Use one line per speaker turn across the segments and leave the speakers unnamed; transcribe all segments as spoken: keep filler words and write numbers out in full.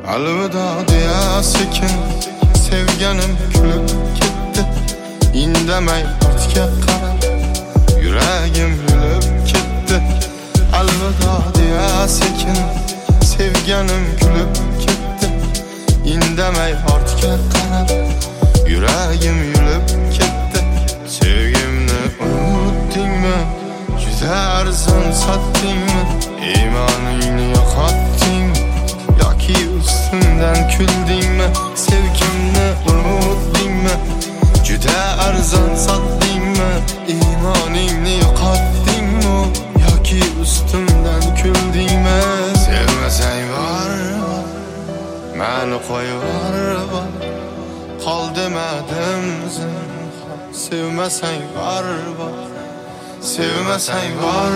Alvida deya sekin sevganim kulib ketdi. Indamay ortga qarab yuragim yulib ketdi. Alvida deya sekin sevganim kulib ketdi. Indamay ortga qarab yuragim yulib ketdi. Sevgimni unutdingmi? Juda arzon sotdingmi? Iymoningni yo'qotding yoki ustimdan kuldingmi? Sevgimni unutdingmi? Juda arzon sotdingmi? Iymoningni yo'qotdingmi yoki ustimdan kuldingmi? Sevmasang bor, meni qo'yib yubor. Qol demadim zinhor. Sevmasang bor, sevmasang bor,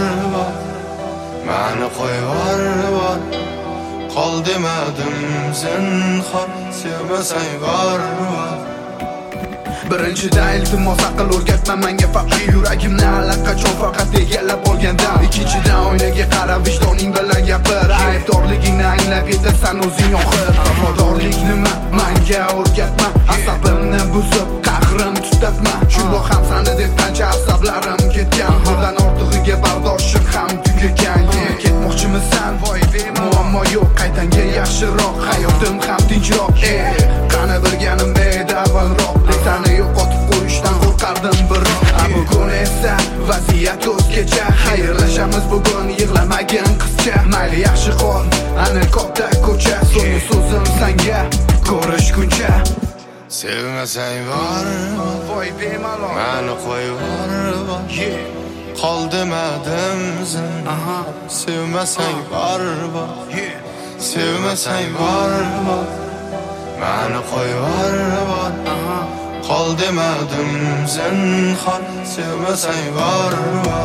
meni qo'yib yubor. Qol demadim zinhor. Sevmasang bor.
Birinchida iltimos aql o'rgatma menga faqat yuragimni allaqachon faqat egallab olganda. Ikkinchidan oynaga qarab vijdoning bilan gapir. Aybdorligingni anglab yetasan o'zing oxir. Vafodorlik nima? Menga o'rgatma. Asabimni buzib qahrim tutatma. Shundoq ham sani deb qancha asablarim ketgan. Bundan ortig'iga bardoshim ham tugagan. Ketmoqchimisan? Voy muammo yo'q, qaytanga yaxshiroq. Hayotim ham tinchroq. Ey, qani bilganim bedavalroq. Seni yo'qotib qo'yishdan qo'rqardim biroq. Bugun esa vaziyat o'zgacha. Xayrlashamiz bugun, yig'lamagin qizcha. Mayli yaxshi qol, ana katta ko'cha. So'nggi so'zim senga ko'rishguncha.
Sevmasang bor,
voy bemalol,
meni qo'yib yubor. Qol demadim zinhor. Sevmasang bor, sevmasang bor, meni qo'yib yubor. Qol demadim zinhor. Sevmasang bor,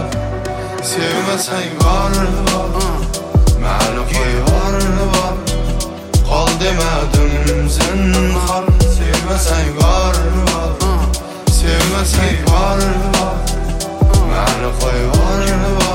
sevmasang bor, meni qo'yib yubor. Qol demadim zinhor. Sevmasang bor, sevmasang bor, meni qo'yib yubor.